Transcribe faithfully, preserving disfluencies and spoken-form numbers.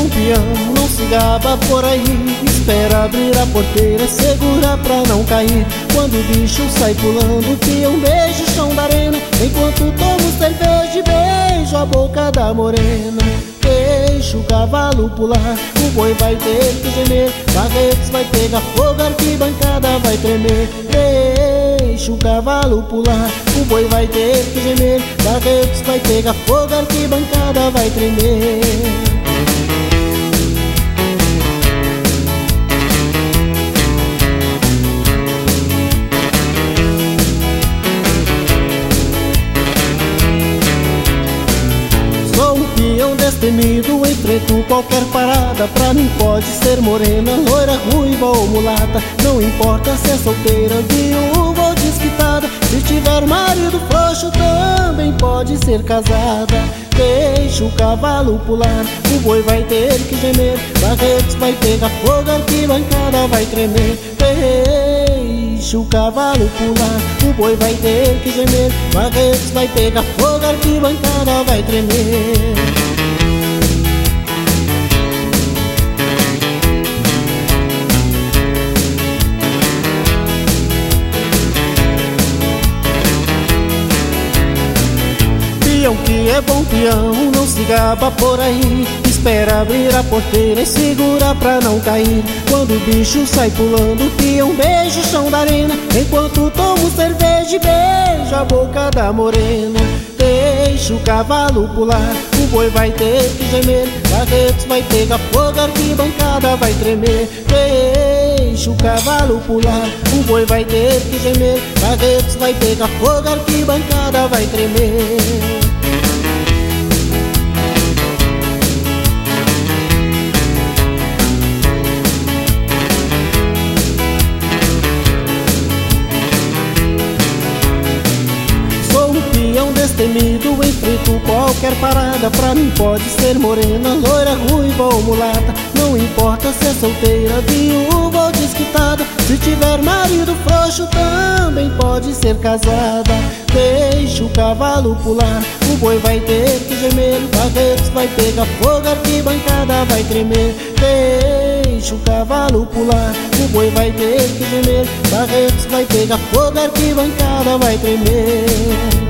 bom peão não se gaba por aí. Espera abrir a porteira, segura pra não cair. Quando o bicho sai pulando, o peão beija o chão da arena, enquanto tomo cerveja e beijo a boca da morena. Deixa o cavalo pular, o boi vai ter que gemer, Barretos vai pegar fogo, arquibancada vai tremer. Deixa o cavalo pular, o boi vai ter que gemer, Barretos vai pegar fogo, arquibancada vai tremer. Destemido, enfrento qualquer parada. Pra mim pode ser morena, loira, ruiva ou mulata. Não importa se é solteira, viúva ou desquitada. Se tiver marido frouxo, também pode ser casada. Deixa o cavalo pular, o boi vai ter que gemer, Barretos vai pegar fogo, arquibancada vai tremer. Deixa o cavalo pular, o boi vai ter que gemer, Barretos vai pegar fogo, arquibancada vai tremer. Peão que é bom peão não se gaba por aí. Espera abrir a porteira e segura pra não cair. Quando o bicho sai pulando, o peão beija o chão da arena, enquanto tomo cerveja e beijo a boca da morena. Deixa o cavalo pular, o boi vai ter que gemer, Barretos vai pegar fogo, arquibancada vai tremer. Deixa o cavalo pular, o boi vai ter que gemer, Barretos vai pegar fogo, arquibancada vai tremer. Destemido, enfrento qualquer parada. Pra mim pode ser morena, loira, ruiva ou mulata. Não importa se é solteira, viúva ou desquitada. Se tiver marido frouxo, também pode ser casada. Deixa o cavalo pular, o boi vai ter que gemer, Barretos vai pegar fogo, arquibancada vai tremer. Deixa o cavalo pular, o boi vai ter que gemer, Barretos vai pegar fogo, arquibancada vai tremer.